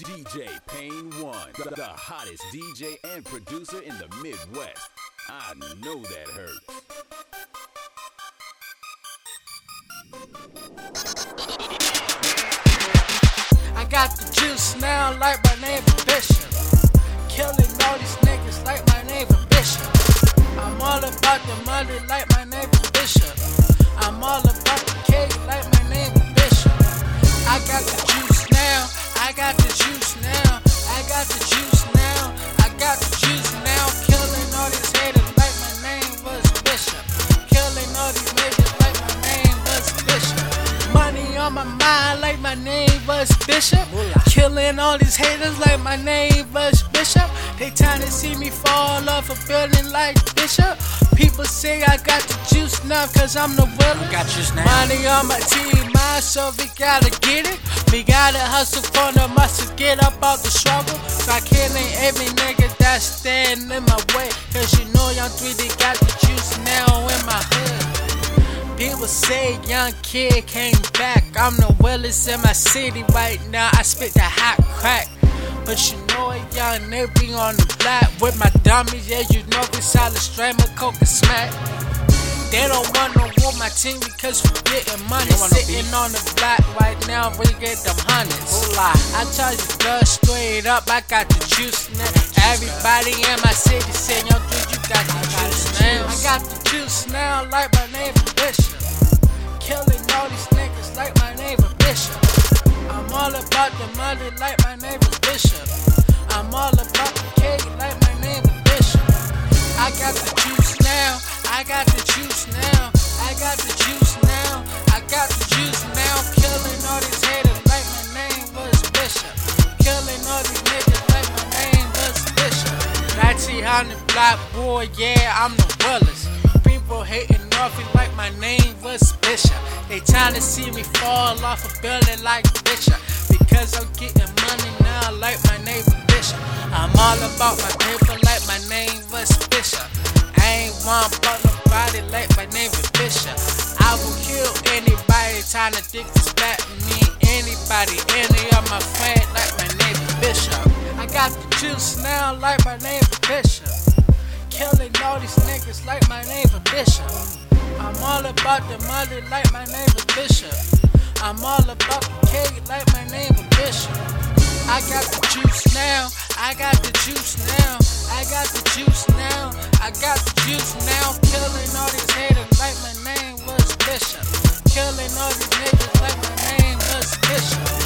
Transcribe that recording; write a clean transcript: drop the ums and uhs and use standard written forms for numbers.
DJ Payne One, the hottest DJ and producer in the Midwest. I know that hurts. I got the juice now like my name is Bishop. Killing all these niggas like my name is Bishop. I'm all about the money like my name is Bishop. I'm all about the cake like my name is Bishop. I got the juice now. I got the juice now. I got the juice now. I got the juice now. Killing all these haters like my name was Bishop. Killing all these niggas like my name was Bishop. Money on my mind like my name was Bishop. Killing all these haters like my name was Bishop. They trying to see me fall off a building like Bishop. People say I got the juice now cause I'm the winner. Got juice now. Money on my team, so we gotta get it. We gotta hustle for the muscle, get up out the struggle. So I killing every nigga that's standing in my way. Cause you know Young 3D got the juice now in my hood. People say young kid came back. I'm the realest in my city right now. I spit the hot crack. But you know a young nigga on the block with my dummies. Yeah, you know we solid strain of coke and smack. They don't want no war my team because we getting money. Sitting on the block right now, we get them hundreds. I tell you girl straight up, I got the juice now. Everybody in my city say, yo dude, you got the juice now. I got the juice now like my name is Bishop. Killing all these niggas like my name is Bishop. I'm all about the money like my name is Bishop. I'm all about the cake like my name is Bishop. I got the juice now. I got the juice now. I got the juice now. I got the juice now. Killing all these haters like my name was Bishop. Killing all these niggas like my name was Bishop. 1900 block boy, yeah, I'm the realest. People hating off me like my name was Bishop. They tryna see me fall off a building like Bishop. Because I'm getting money now like my name is Bishop. I'm all about my paper like my name was Bishop. I ain't one about nobody like my name is Bishop. I will kill anybody trying to dig this back to me. Anybody, any of my friends like my name is Bishop. I got the juice now like my name is Bishop. Killing all these niggas like my name is Bishop. I'm all about the money like my name is Bishop. I'm all about the cake like my name is Bishop. I got the juice now. I got the juice now. I got the juice now. I got the juice now. Killing all these haters like my name was Bishop. Killing all these niggas like my name was Bishop.